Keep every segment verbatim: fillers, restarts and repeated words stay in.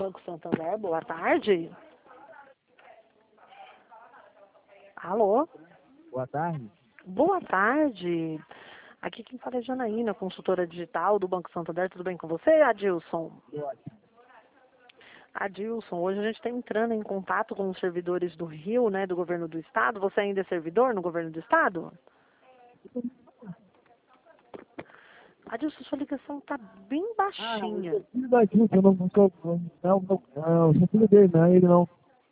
Banco Santander, boa tarde. Alô? Boa tarde. Boa tarde. Aqui quem fala é Janaína, consultora digital do Banco Santander. Tudo bem com você, Adilson? Ótimo. Adilson, hoje a gente está entrando em contato com os servidores do Rio, né, do governo do estado. Você ainda é servidor no governo do estado? Adilson, sua ligação está bem baixinha. Ah, eu sou filho da Dilma, eu não, não sou, não, não, não, eu sou filho dele, não é ele não.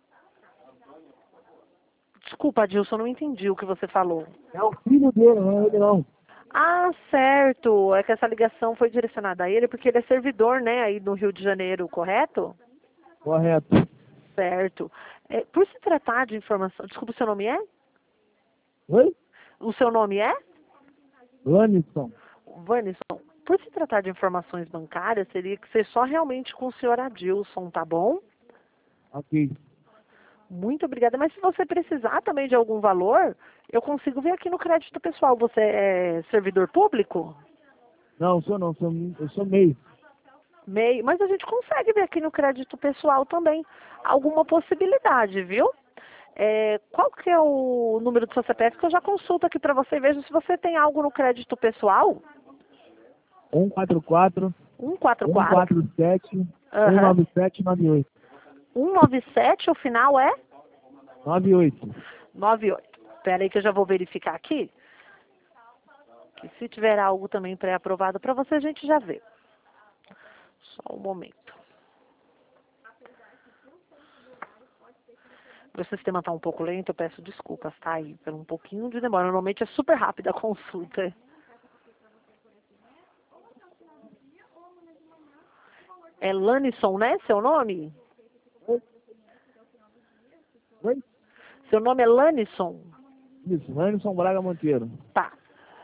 Desculpa, Adilson, eu não entendi o que você falou. É o filho dele, não é ele não. Ah, certo. É que essa ligação foi direcionada a ele porque ele é servidor, né, aí no Rio de Janeiro, correto? Correto. Certo. É, por se tratar de informação... Desculpa, o seu nome é? Oi? O seu nome é? Lanison. Vanison. Por se tratar de informações bancárias, teria que ser só realmente com o senhor Adilson, tá bom? Ok. Muito obrigada. Mas se você precisar também de algum valor, eu consigo ver aqui no crédito pessoal. Você é servidor público? Não, sou não, sou, eu sou meio. Meio. Mas a gente consegue ver aqui no crédito pessoal também alguma possibilidade, viu? É, qual que é o número do seu C P F que eu já consulto aqui para você e vejo se você tem algo no crédito pessoal? um quatro quatro, um quatro um quatro. quatro sete, um Aham. nove sete nove oito. um nove sete, o final é? nove oito. nove oito. Espera aí que eu já vou verificar aqui. Que se tiver algo também pré-aprovado para você, a gente já vê. Só um momento. Meu sistema está um pouco lento, eu peço desculpas, tá? Aí, pelo um pouquinho de demora. Normalmente é super rápida a consulta. É Lanison, né? Seu nome? Oi? Seu nome é Lanison? Isso, Lanison Braga Monteiro. Tá.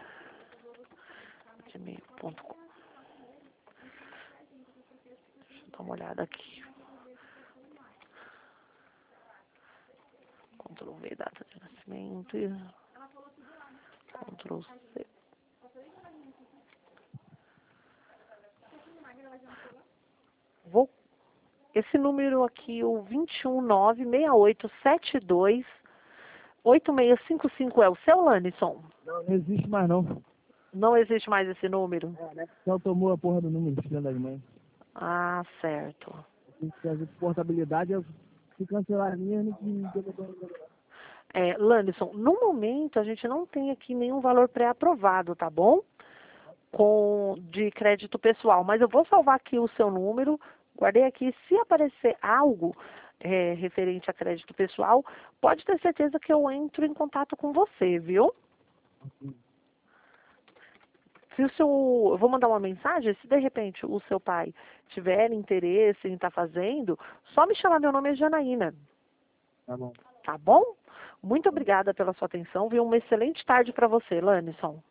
gmail ponto com. Deixa eu dar uma olhada aqui. Ctrl V, data de nascimento. Ctrl C. Vou. Esse número aqui, o dois um nove, seis oito sete dois, oito seis cinco cinco, é o seu, Lanison? Não, não existe mais não. Não existe mais esse número? É, né? Só tomou a porra do número, filha das mães. Ah, certo. Tem que fazer portabilidade, eu se cancelar a minha, não que... É, Lanison, no momento a gente não tem aqui nenhum valor pré-aprovado, tá bom? Com, de crédito pessoal, mas eu vou salvar aqui o seu número, guardei aqui, se aparecer algo é, referente a crédito pessoal, pode ter certeza que eu entro em contato com você, viu? Se o seu, eu vou mandar uma mensagem, se de repente o seu pai tiver interesse em estar fazendo, só me chamar, meu nome é Janaína. Tá bom. Tá bom? Muito obrigada pela sua atenção, viu? Uma excelente tarde para você, Lanison.